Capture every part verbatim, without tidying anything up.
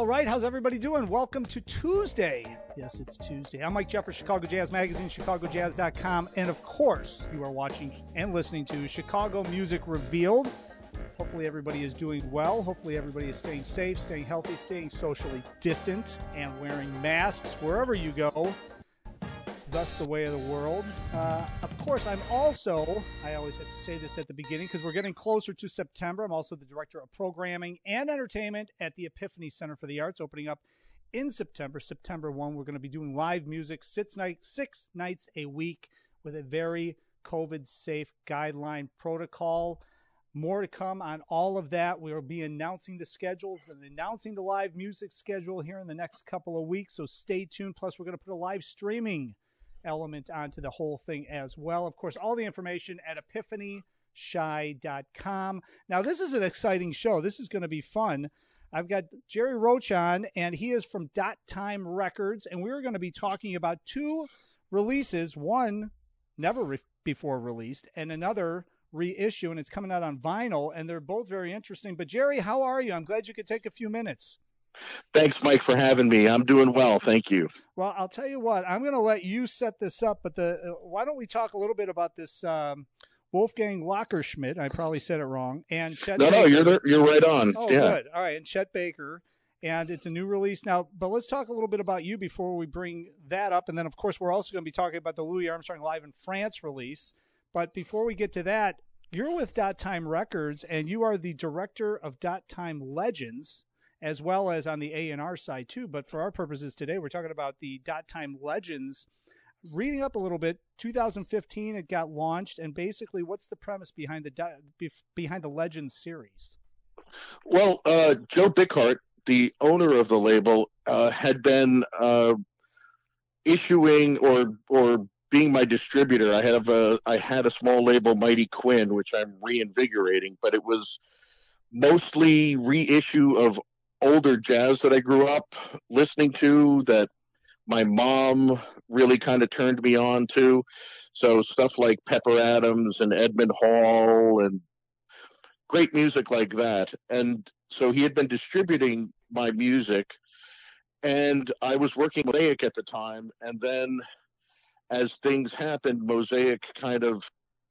All right, how's everybody doing? Welcome to Tuesday. Yes, it's Tuesday. I'm Mike Jeffers, Chicago Jazz Magazine, chicago jazz dot com, and of course, you are watching and listening to Chicago Music Revealed. Hopefully everybody is doing well. Hopefully everybody is staying safe, staying healthy, staying socially distant, and wearing masks wherever you go. Thus the way of the world. Uh, of course, I'm also, I always have to say this at the beginning because we're getting closer to September. I'm also the Director of Programming and Entertainment at the Epiphany Center for the Arts, opening up in September, September first. We're going to be doing live music six, night, six nights a week with a very COVID-safe guideline protocol. More to come on all of that. We will be announcing the schedules and announcing the live music schedule here in the next couple of weeks, so stay tuned. Plus, we're going to put a live streaming element onto the whole thing as well. Of course, all the information at epiphany shy dot com. Now, this is an exciting show. This is going to be fun. I've got Jerry Roach on, and he is from Dot Time Records, and we're going to be talking about two releases, one never re- before released, and another reissue, and it's coming out on vinyl, and they're both very interesting. But, Jerry, how are you? I'm glad you could take a few minutes. Thanks, Mike, for having me. I'm doing well. Thank you. Well, I'll tell you what, I'm going to let you set this up, but the uh, why don't we talk a little bit about this um, Wolfgang Lockerschmidt? I probably said it wrong. And Chet No, Baker. no, you're there, you're right on. Oh, yeah. Good. All right, and Chet Baker. And it's a new release now, but let's talk a little bit about you before we bring that up. And then, of course, we're also going to be talking about the Louis Armstrong Live in France release. But before we get to that, you're with Dot Time Records, and you are the director of Dot Time Legends, as well as on the A and R side too. But for our purposes today, we're talking about the Dot Time Legends. Reading up a little bit, two thousand fifteen it got launched, and basically, what's the premise behind the behind the Legends series? Well, uh, Joe Bickhart, the owner of the label, uh, had been uh, issuing or or being my distributor. I have a I had a small label, Mighty Quinn, which I'm reinvigorating, but it was mostly reissue of older jazz that I grew up listening to, that my mom really kind of turned me on to. So stuff like Pepper Adams and Edmund Hall and great music like that. And so he had been distributing my music, and I was working with Mosaic at the time. And then as things happened, Mosaic kind of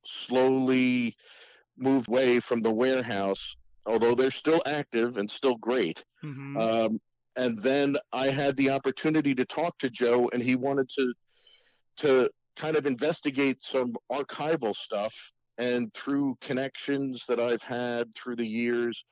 slowly moved away from the warehouse, although they're still active and still great. Mm-hmm. Um, and then I had the opportunity to talk to Joe, and he wanted to to kind of investigate some archival stuff. And through connections that I've had through the years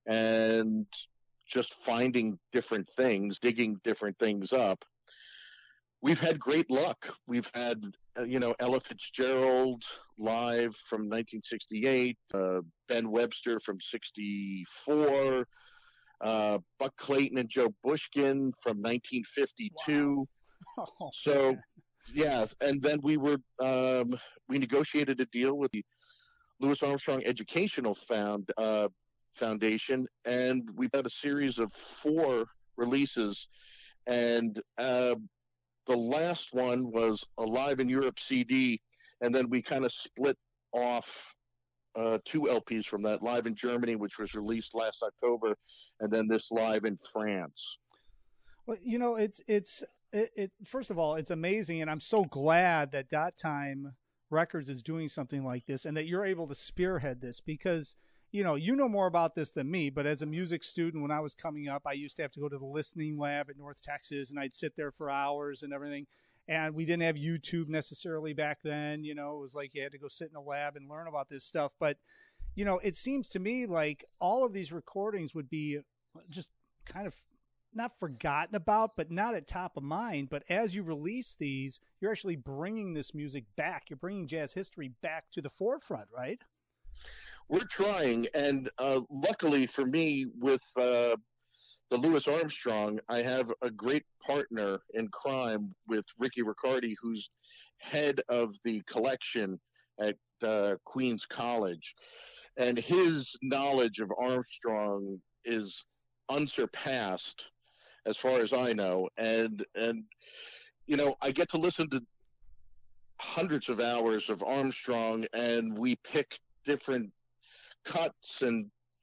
and just finding different things, digging different things up, we've had great luck. We've had, uh, you know, Ella Fitzgerald live from nineteen sixty-eight, uh, Ben Webster from sixty-four, uh, Buck Clayton and Joe Bushkin from nineteen fifty-two. Wow. Oh, so, man. yes, and then we were um, we negotiated a deal with the Louis Armstrong Educational Found uh, Foundation, and we had a series of four releases, and uh, the last one was a Live in Europe C D, and then we kind of split off uh, two L Ps from that, Live in Germany, which was released last October, and then this Live in France. Well, you know, it's it's it, it first of all, it's amazing, and I'm so glad that Dot Time Records is doing something like this, and that you're able to spearhead this, because you know, you know more about this than me, but as a music student, when I was coming up, I used to have to go to the listening lab at North Texas, and I'd sit there for hours and everything. And we didn't have YouTube necessarily back then. You know, it was like you had to go sit in the lab and learn about this stuff. But, you know, it seems to me like all of these recordings would be just kind of not forgotten about, but not at top of mind. But as you release these, you're actually bringing this music back. You're bringing jazz history back to the forefront, right? We're trying, and uh, luckily for me, with uh, the Louis Armstrong, I have a great partner in crime with Ricky Riccardi, who's head of the collection at uh, Queens College, and his knowledge of Armstrong is unsurpassed, as far as I know. And and you know, I get to listen to hundreds of hours of Armstrong, and we pick different cuts and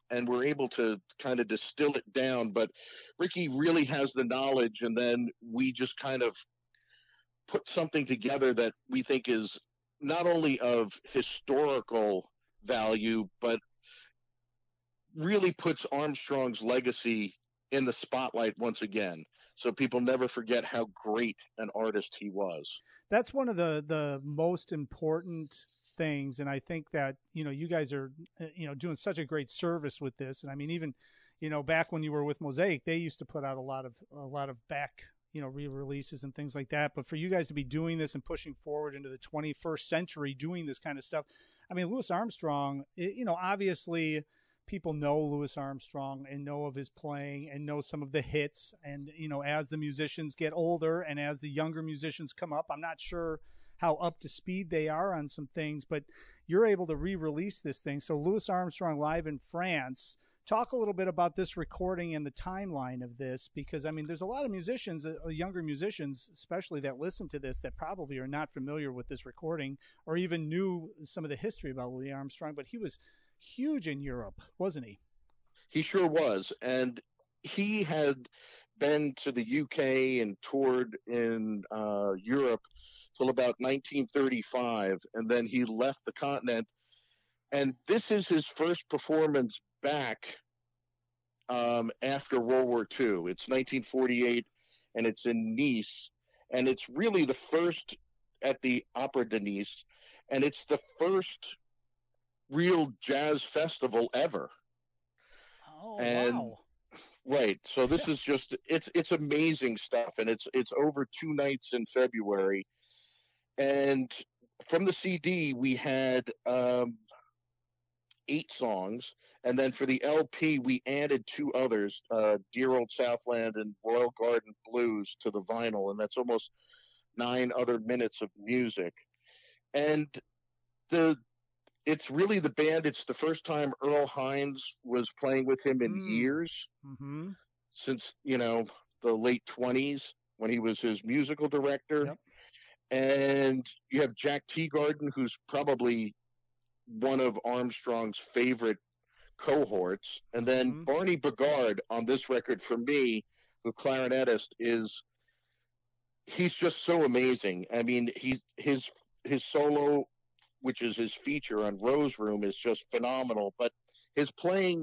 and we're able to kind of distill it down. But Ricky really has the knowledge, and then we just kind of put something together that we think is not only of historical value, but really puts Armstrong's legacy in the spotlight once again, so people never forget how great an artist he was. That's one of the the most important things, and I think that, you know, you guys are, you know, doing such a great service with this. And I mean, even, you know, back when you were with Mosaic, they used to put out a lot of a lot of back, you know, re-releases and things like that. But for you guys to be doing this and pushing forward into the twenty-first century, doing this kind of stuff, I mean, Louis Armstrong, it, you know, obviously people know Louis Armstrong and know of his playing and know some of the hits. And, you know, as the musicians get older and as the younger musicians come up, I'm not sure how up to speed they are on some things, but you're able to re-release this thing. So Louis Armstrong Live in France, talk a little bit about this recording and the timeline of this, because I mean, there's a lot of musicians, uh, younger musicians, especially, that listen to this that probably are not familiar with this recording or even knew some of the history about Louis Armstrong, but he was huge in Europe, wasn't he? He sure was. And he had been to the U K and toured in uh, Europe till about nineteen thirty-five, and then he left the continent. And this is his first performance back um, after World War Two. It's nineteen forty-eight, and it's in Nice, and it's really the first at the Opera de Nice, and it's the first real jazz festival ever. Oh, and, wow. Right. So this is just, it's it's amazing stuff, and it's it's over two nights in February. And from the C D, we had um, eight songs, and then for the L P, we added two others, uh, Dear Old Southland and Royal Garden Blues, to the vinyl, and that's almost nine other minutes of music. And the it's really the band. It's the first time Earl Hines was playing with him in Mm. years, Mm-hmm. since, you know, the late twenties when he was his musical director. Yep. And you have Jack Teagarden, who's probably one of Armstrong's favorite cohorts. And then Mhm. Barney Bigard on this record, for me, the clarinetist, is he's just so amazing. I mean, he's his his solo, which is his feature on Rose Room, is just phenomenal. But his playing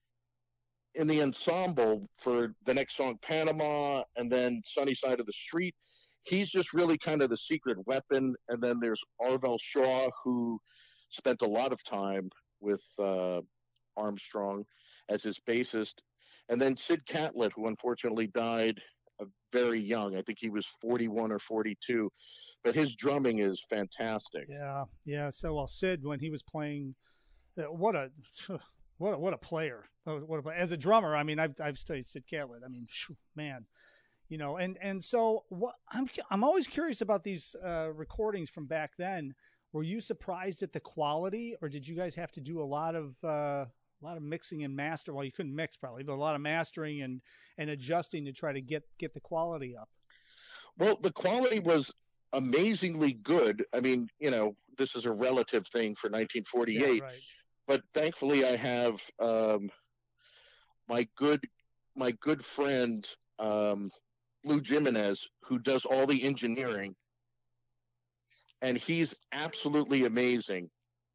in the ensemble for the next song, Panama, and then Sunny Side of the Street, he's just really kind of the secret weapon. And then there's Arvell Shaw, who spent a lot of time with uh, Armstrong as his bassist. And then Sid Catlett, who unfortunately died uh, very young. I think he was forty-one or forty-two. But his drumming is fantastic. Yeah, yeah. So, well, Sid, when he was playing, uh, what a what a, what a player! What a, as a drummer, I mean, I've I've studied Sid Catlett. I mean, phew, man, you know. And and so, what I'm I'm always curious about these uh, recordings from back then. Were you surprised at the quality, or did you guys have to do a lot of uh, a lot of mixing and master? Well, you couldn't mix probably, but a lot of mastering and and adjusting to try to get get the quality up. Well, the quality was amazingly good. I mean, you know, this is a relative thing for nineteen forty-eight, Yeah, right. but thankfully I have um, my good my good friend um, Lou Jimenez, who does all the engineering, and he's absolutely amazing.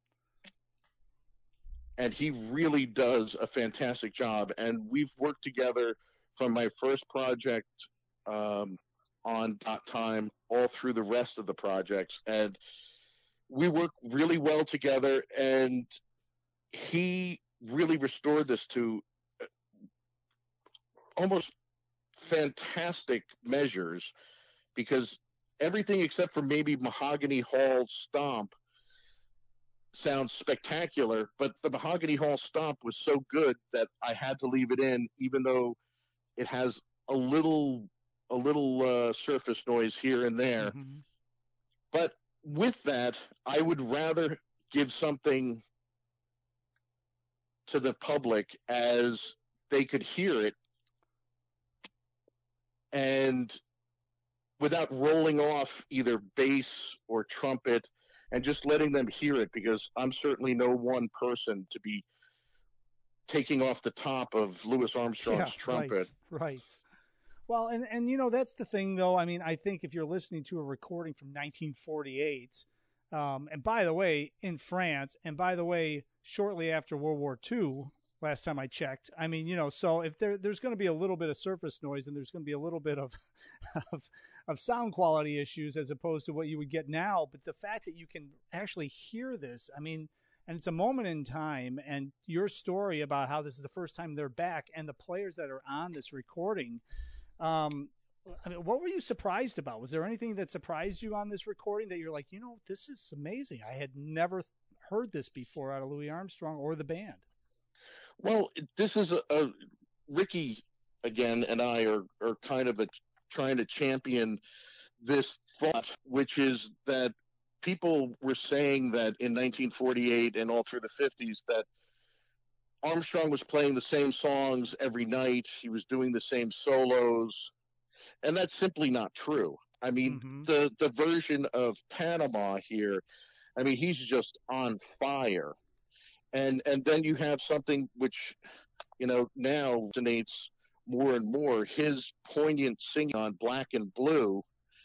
And he really does a fantastic job. And we've worked together from my first project um, on Dot Time all through the rest of the projects. And we work really well together. And he really restored this to almost fantastic measures, because everything except for maybe Mahogany Hall Stomp sounds spectacular, but the Mahogany Hall Stomp was so good that I had to leave it in, even though it has a little a little uh, surface noise here and there. Mm-hmm. But with that, I would rather give something to the public as they could hear it, and without rolling off either bass or trumpet, and just letting them hear it, because I'm certainly no one person to be taking off the top of Louis Armstrong's Yeah, trumpet. Right, right. Well, and, and you know, that's the thing, though. I mean, I think if you're listening to a recording from nineteen forty-eight, um, and by the way, in France, and by the way, shortly after World War Two, last time I checked, I mean, you know, so if there there's going to be a little bit of surface noise and there's going to be a little bit of, of of sound quality issues as opposed to what you would get now, but the fact that you can actually hear this, I mean, and it's a moment in time, and your story about how this is the first time they're back and the players that are on this recording, um, I mean, what were you surprised about? Was there anything that surprised you on this recording that you're like, you know, this is amazing. I had never heard this before out of Louis Armstrong or the band. Well, this is a, a Ricky again, and I are, are kind of a, trying to champion this thought, which is that people were saying that in nineteen forty-eight and all through the fifties that Armstrong was playing the same songs every night. He was doing the same solos. And that's simply not true. I mean, mm-hmm. the, the version of Panama here, I mean, he's just on fire. And and then you have something which, you know, now resonates more and more. His poignant singing on Black and Blue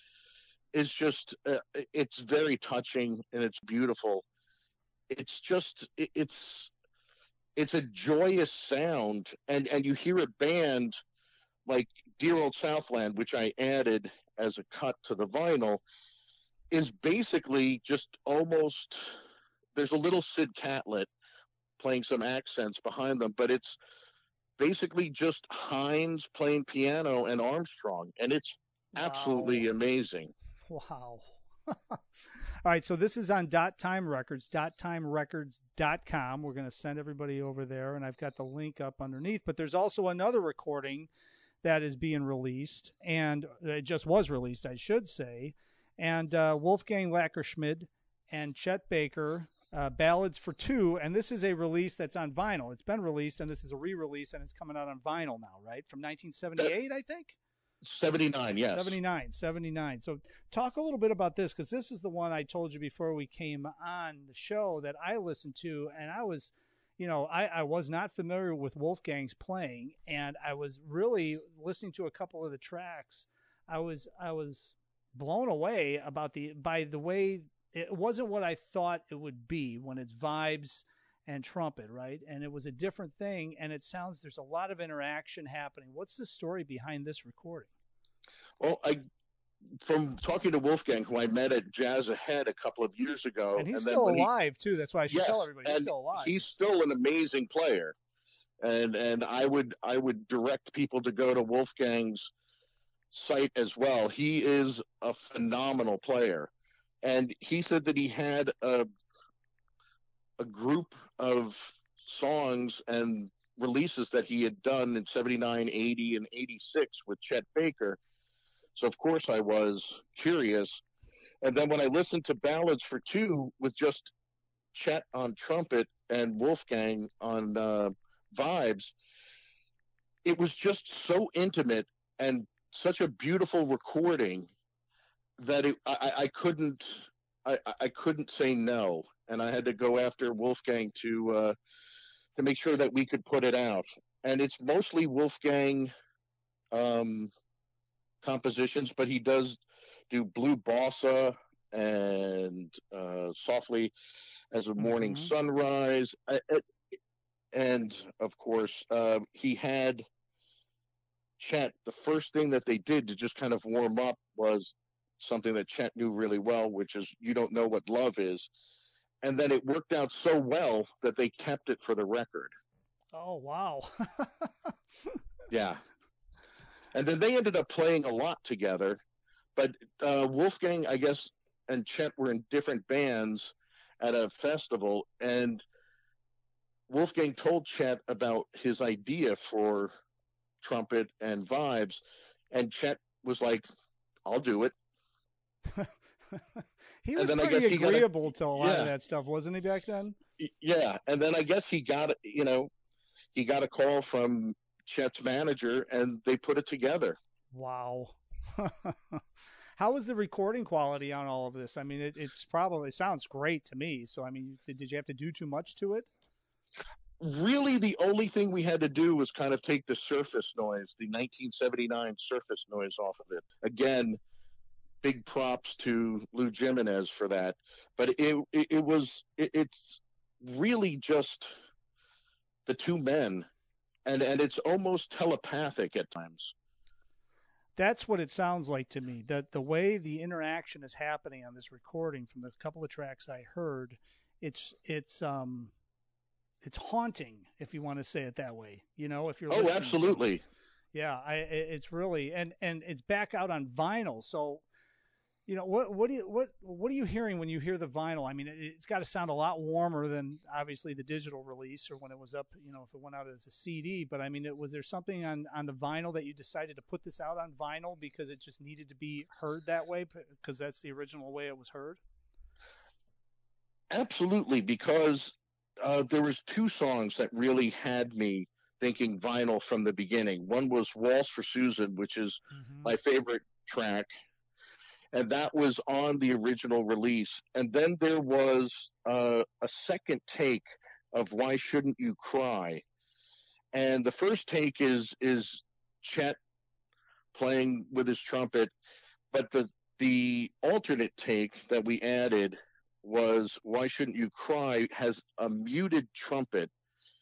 is just, uh, it's very touching and it's beautiful. It's just, it, it's, it's a joyous sound. And, and you hear a band like Dear Old Southland, which I added as a cut to the vinyl, is basically just almost, there's a little Sid Catlett playing some accents behind them, but it's basically just Hines playing piano and Armstrong, and it's wow. absolutely amazing. Wow. All right, so this is on Dot Time Records, dot time records dot com. We're going to send everybody over there, and I've got the link up underneath, but there's also another recording that is being released, and it just was released, I should say, and uh, Wolfgang Lackerschmid and Chet Baker, Uh, Ballads for Two, and this is a release that's on vinyl. It's been released, and this is a re-release, and it's coming out on vinyl now, right? From nineteen seventy-eight, I think? seventy-nine, yes. seventy-nine, seventy-nine. So talk a little bit about this, because this is the one I told you before we came on the show that I listened to, and I was, you know, I, I was not familiar with Wolfgang's playing, and I was really listening to a couple of the tracks. I was I was blown away about the by the way it wasn't what I thought it would be when it's vibes and trumpet, right? And it was a different thing, and it sounds there's a lot of interaction happening. What's the story behind this recording? Well, I from talking to Wolfgang, who I met at Jazz Ahead a couple of years ago. And he's and still alive, he, too. That's why I should yes, tell everybody he's still alive. He's still an amazing player. And and I would I would direct people to go to Wolfgang's site as well. He is a phenomenal player. And he said that he had a, a group of songs and releases that he had done in seventy-nine, eighty, and eighty-six with Chet Baker. So, of course, I was curious. And then when I listened to Ballads for Two with just Chet on trumpet and Wolfgang on uh, vibes, it was just so intimate and such a beautiful recording that it, I, I couldn't I, I couldn't say no, and I had to go after Wolfgang to uh, to make sure that we could put it out. And it's mostly Wolfgang um, compositions, but he does do Blue Bossa and uh, Softly as a Morning mm-hmm. Sunrise, I, I, and of course uh, he had Chet. The first thing that they did to just kind of warm up was something that Chet knew really well, which is You Don't Know What Love Is. And then it worked out so well that they kept it for the record. Oh, wow. Yeah. And then they ended up playing a lot together. But uh, Wolfgang, I guess, and Chet were in different bands at a festival. And Wolfgang told Chet about his idea for trumpet and vibes. And Chet was like, I'll do it. He was pretty agreeable a, to a lot yeah. of that stuff, wasn't he, back then? Yeah, and then I guess he got, you know, he got a call from Chet's manager, and they put it together. Wow. How was the recording quality on all of this? I mean, it, it's probably it sounds great to me. So, I mean, did, did you have to do too much to it? really the only thing we had to do was kind of take the surface noise, the nineteen seventy-nine surface noise off of it. Again, big props to Lou Jimenez for that. But it it, it was it, it's really just the two men, and and it's almost telepathic at times. That's what it sounds like to me. That the way the interaction is happening on this recording, from the couple of tracks I heard, it's it's um it's haunting, if you want to say it that way. You know, if you're oh, absolutely, yeah, I it's really and and it's back out on vinyl. So, you know, what what do you what what are you hearing when you hear the vinyl? I mean, it, it's got to sound a lot warmer than obviously the digital release or when it was up. You know, if it went out as a C D. But I mean, it, was there something on on the vinyl that you decided to put this out on vinyl because it just needed to be heard that way because that's the original way it was heard? Absolutely, because uh, there was two songs that really had me thinking vinyl from the beginning. One was Waltz for Susan, which is mm-hmm. my favorite track, and that was on the original release. And then there was uh, a second take of Why Shouldn't You Cry? And the first take is is Chet playing with his trumpet, but the the alternate take that we added was Why Shouldn't You Cry has a muted trumpet.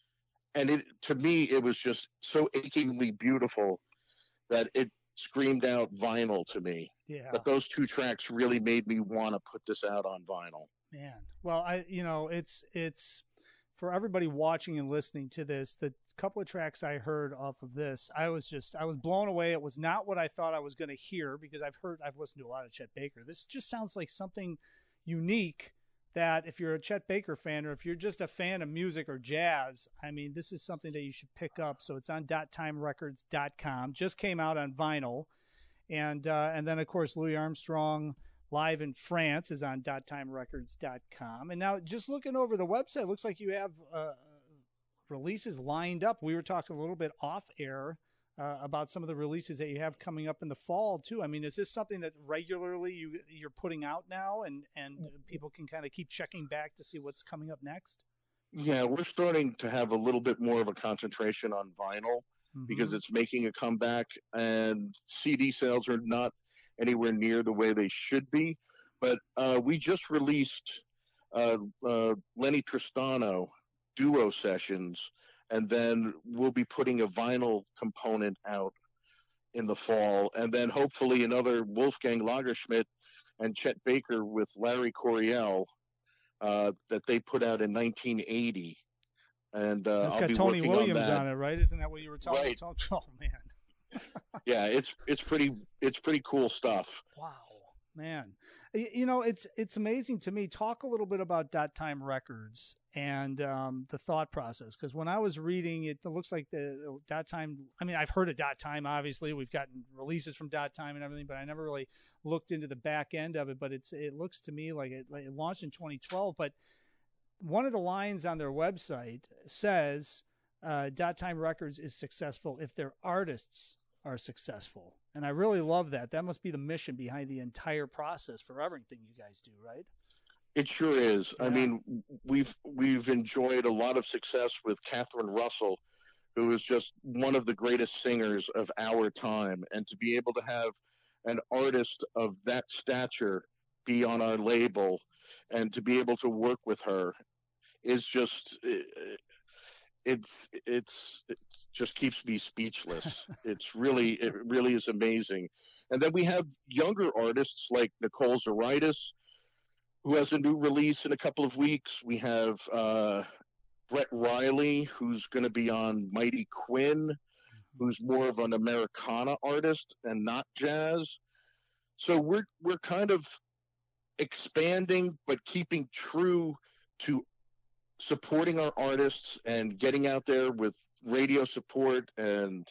And it to me, it was just so achingly beautiful that it screamed out vinyl to me. Yeah. But those two tracks really made me want to put this out on vinyl. Man. Well, I, you know, it's, it's for everybody watching and listening to this, the couple of tracks I heard off of this, I was just, I was blown away. It was not what I thought I was going to hear because I've heard, I've listened to a lot of Chet Baker. This just sounds like something unique that if you're a Chet Baker fan or if you're just a fan of music or jazz, I mean, this is something that you should pick up. So it's on dot time records dot com. Just came out on vinyl. And uh, and then, of course, Louis Armstrong Live in France is on dot time records dot com. And now just looking over the website, it looks like you have uh, releases lined up. We were talking a little bit off air Uh, about some of the releases that you have coming up in the fall too. I mean, is this something that regularly you, you're putting out now and, and people can kind of keep checking back to see what's coming up next? Yeah, we're starting to have a little bit more of a concentration on vinyl mm-hmm. because it's making a comeback, and C D sales are not anywhere near the way they should be. But uh, we just released uh, uh, Lenny Tristano duo sessions, and then we'll be putting a vinyl component out in the fall. And then hopefully another Wolfgang Lagerschmidt and Chet Baker with Larry Coryell uh, that they put out in nineteen eighty. And uh, It's I'll got be Tony Williams on, on it, right? Isn't that what you were talking right. about? Oh, man. Yeah, it's it's pretty it's pretty cool stuff. Wow. Man, you know, it's it's amazing to me. Talk a little bit about Dot Time Records and um, the thought process, because when I was reading it, it looks like the Dot Time. I mean, I've heard of Dot Time. Obviously, we've gotten releases from Dot Time and everything, but I never really looked into the back end of it. But it's it looks to me like it, like it launched in twenty twelve. But one of the lines on their website says, uh, "Dot Time Records is successful if their artists are successful." And I really love that. That must be the mission behind the entire process for everything you guys do, right? It sure is. Yeah. I mean, we've we've enjoyed a lot of success with Catherine Russell, who is just one of the greatest singers of our time. And to be able to have an artist of that stature be on our label and to be able to work with her is just it's it's it just keeps me speechless. It's really it really is amazing. And then we have younger artists like Nicole Zaritis, who has a new release in a couple of weeks. We have uh, Brett Riley, who's going to be on Mighty Quinn, who's more of an Americana artist and not jazz. So we're we're kind of expanding, but keeping true to supporting our artists and getting out there with radio support. And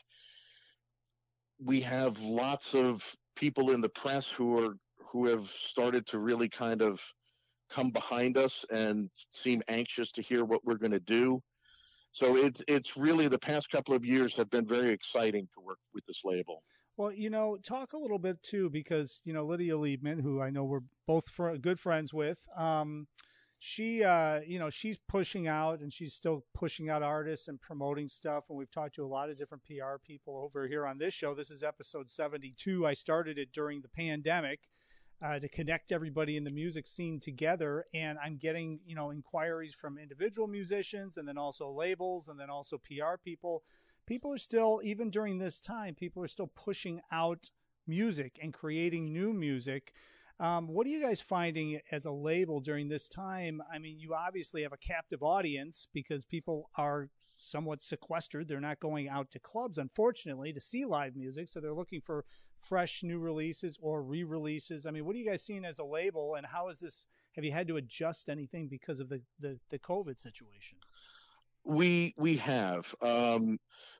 we have lots of people in the press who are who have started to really kind of come behind us and seem anxious to hear what we're going to do. So it's it's really, the past couple of years have been very exciting to work with this label. Well, you know, talk a little bit too, because, you know, Lydia Liebman, who I know we're both fr- good friends with, um, she, uh, you know, she's pushing out and she's still pushing out artists and promoting stuff. And we've talked to a lot of different P R people over here on this show. This is episode seventy-two. I started it during the pandemic uh, to connect everybody in the music scene together. And I'm getting, you know, inquiries from individual musicians and then also labels and then also P R people. People are still, even during this time, people are still pushing out music and creating new music. Um, what are you guys finding as a label during this time? I mean, you obviously have a captive audience because people are somewhat sequestered. They're not going out to clubs, unfortunately, to see live music. So they're looking for fresh new releases or re-releases. I mean, what are you guys seeing as a label, and how is this? Have you had to adjust anything because of the, the, the COVID situation? We we have. Um,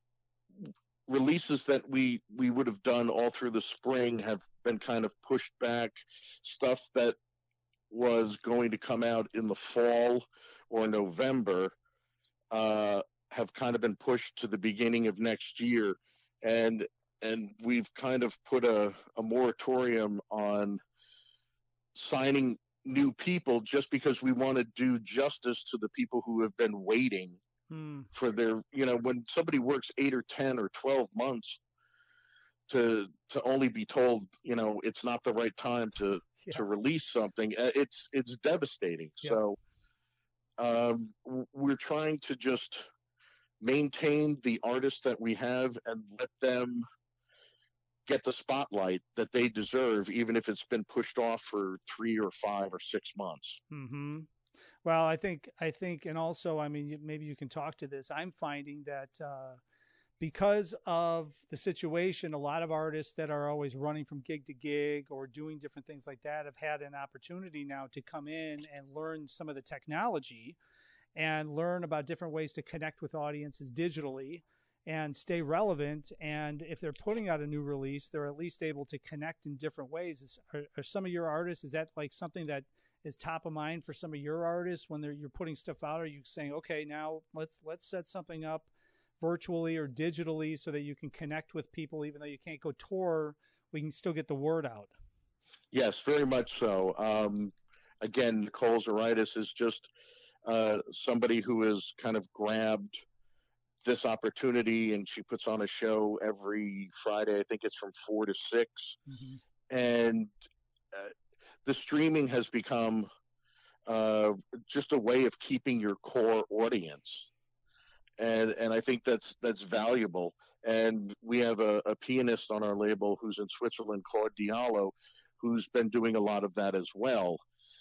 releases that we we would have done all through the spring have been kind of pushed back. Stuff that was going to come out in the fall or November uh, have kind of been pushed to the beginning of next year, and and we've kind of put a, a moratorium on signing new people just because we want to do justice to the people who have been waiting Hmm. for their, you know, when somebody works eight or ten or twelve months to to only be told, you know, it's not the right time to yeah. to release something, it's it's devastating. Yeah. So um, we're trying to just maintain the artists that we have and let them get the spotlight that they deserve, even if it's been pushed off for three or five or six months. Mm-hmm. Well, I think, I think, and also, I mean, maybe you can talk to this. I'm finding that uh, because of the situation, a lot of artists that are always running from gig to gig or doing different things like that have had an opportunity now to come in and learn some of the technology and learn about different ways to connect with audiences digitally and stay relevant. And if they're putting out a new release, they're at least able to connect in different ways. Is, are, are some of your artists, is that like something that is top of mind for some of your artists when they're, you're putting stuff out? Are you saying, okay, now let's, let's set something up virtually or digitally so that you can connect with people, even though you can't go tour, we can still get the word out? Yes, very much so. Um, again, Nicole Zaritis is just uh, somebody who has kind of grabbed this opportunity, and she puts on a show every Friday. I think it's from four to six. Mm-hmm. And uh, the streaming has become uh, just a way of keeping your core audience. And and I think that's that's valuable. And we have a, a pianist on our label who's in Switzerland, Claude Diallo, who's been doing a lot of that as well.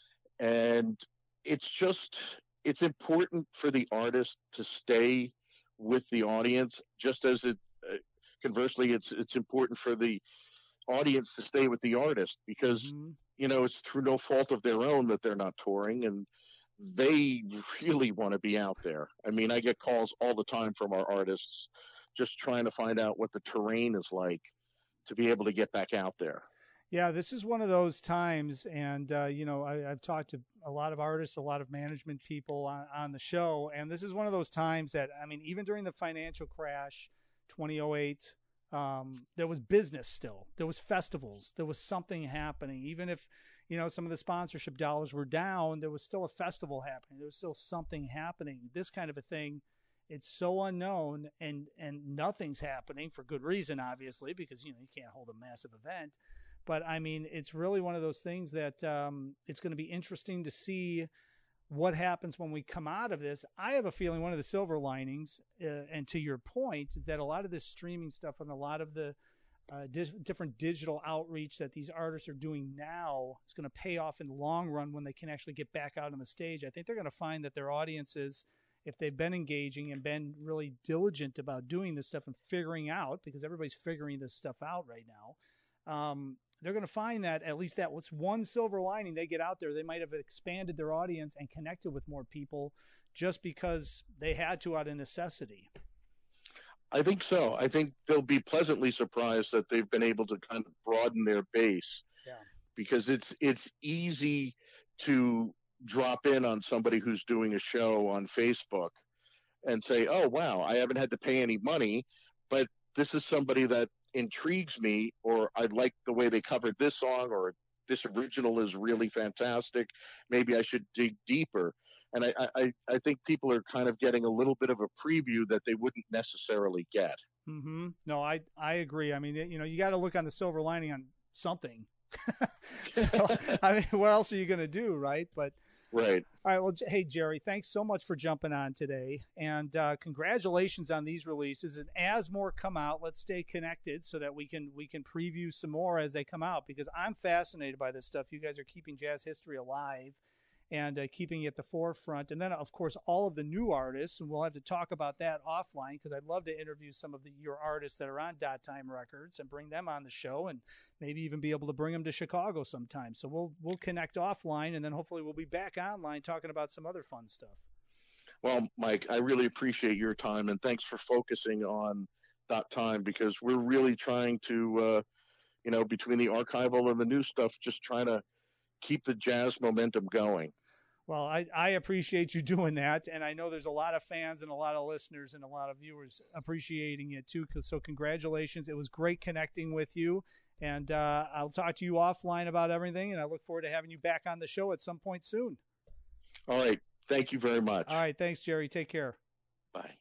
And it's just, it's important for the artist to stay with the audience, just as it uh, conversely it's it's important for the audience to stay with the artist, because mm-hmm. you know, it's through no fault of their own that they're not touring, and they really want to be out there. I mean, I get calls all the time from our artists just trying to find out what the terrain is like to be able to get back out there. Yeah, this is one of those times, and uh, you know, I, I've talked to a lot of artists, a lot of management people on, on the show, and this is one of those times that, I mean, even during the financial crash, two thousand eight, um, there was business still. There was festivals. There was something happening. Even if, you know, some of the sponsorship dollars were down, there was still a festival happening. There was still something happening. This kind of a thing, it's so unknown, and and nothing's happening for good reason, obviously, because, you know, you can't hold a massive event. But, I mean, it's really one of those things that um, it's going to be interesting to see what happens when we come out of this. I have a feeling one of the silver linings, uh, and to your point, is that a lot of this streaming stuff and a lot of the uh, di- different digital outreach that these artists are doing now is going to pay off in the long run when they can actually get back out on the stage. I think they're going to find that their audiences, if they've been engaging and been really diligent about doing this stuff and figuring out, because everybody's figuring this stuff out right now, um, they're going to find that at least that was one silver lining. They get out there, they might have expanded their audience and connected with more people just because they had to out of necessity. I think so. I think they'll be pleasantly surprised that they've been able to kind of broaden their base. Yeah. Because it's it's easy to drop in on somebody who's doing a show on Facebook and say, oh, wow, I haven't had to pay any money, but this is somebody that intrigues me, or I like the way they covered this song, or this original is really fantastic. Maybe I should dig deeper. And I, I, I think people are kind of getting a little bit of a preview that they wouldn't necessarily get. Mm-hmm. No, I, I agree. I mean, you know, you got to look on the silver lining on something. So, I mean, what else are you going to do, right? But right. All right. Well, hey, Jerry, thanks so much for jumping on today, and uh, congratulations on these releases. And as more come out, let's stay connected so that we can we can preview some more as they come out, because I'm fascinated by this stuff. You guys are keeping jazz history alive and uh, keeping it at the forefront. And then, of course, all of the new artists, and we'll have to talk about that offline, because I'd love to interview some of the, your artists that are on Dot Time Records and bring them on the show, and maybe even be able to bring them to Chicago sometime. So we'll we'll connect offline, and then hopefully we'll be back online talking about some other fun stuff. Well, Mike, I really appreciate your time, and thanks for focusing on Dot Time, because we're really trying to, uh, you know, between the archival and the new stuff, just trying to keep the jazz momentum going. Well, I, I appreciate you doing that, and I know there's a lot of fans and a lot of listeners and a lot of viewers appreciating it too. So congratulations. It was great connecting with you, and uh, I'll talk to you offline about everything, and I look forward to having you back on the show at some point soon. All right. Thank you very much. All right. Thanks, Jerry. Take care. Bye.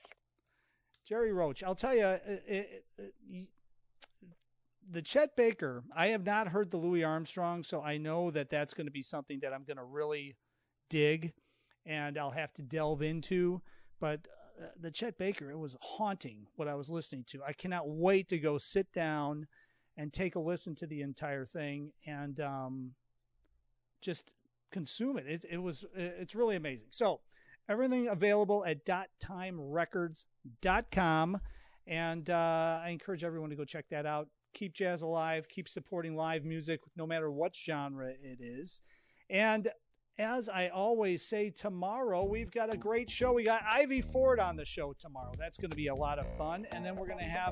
Jerry Roach. I'll tell you, it, it, it, the Chet Baker, I have not heard the Louis Armstrong, so I know that that's going to be something that I'm going to really dig and I'll have to delve into. But uh, the Chet Baker, it was haunting what I was listening to. I cannot wait to go sit down and take a listen to the entire thing and um, just consume it. It, it was, it's really amazing. So everything available at dot time records dot com. And uh, I encourage everyone to go check that out. Keep jazz alive, keep supporting live music, no matter what genre it is. And as I always say, tomorrow we've got a great show. We got Ivy Ford on the show tomorrow. That's going to be a lot of fun. And then we're going to have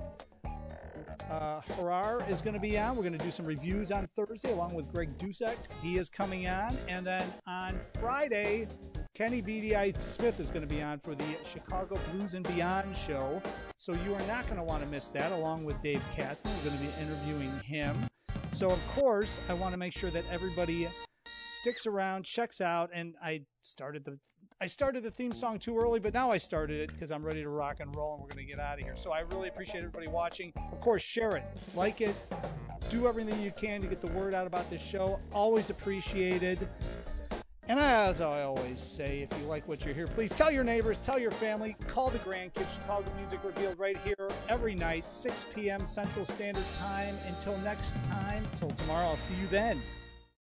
uh, Harar is going to be on. We're going to do some reviews on Thursday along with Greg Dusek. He is coming on. And then on Friday, Kenny B D I Smith is going to be on for the Chicago Blues and Beyond show. So you are not going to want to miss that, along with Dave Katzman. We're going to be interviewing him. So, of course, I want to make sure that everybody sticks around, checks out, and I started the I started the theme song too early, but now I started it because I'm ready to rock and roll, and we're going to get out of here. So I really appreciate everybody watching. Of course, share it, like it, do everything you can to get the word out about this show. Always appreciated. And as I always say, if you like what you hear, please tell your neighbors, tell your family, call the grandkids. Chicago Music Revealed right here every night, six p.m. Central Standard Time. Until next time, until tomorrow, I'll see you then.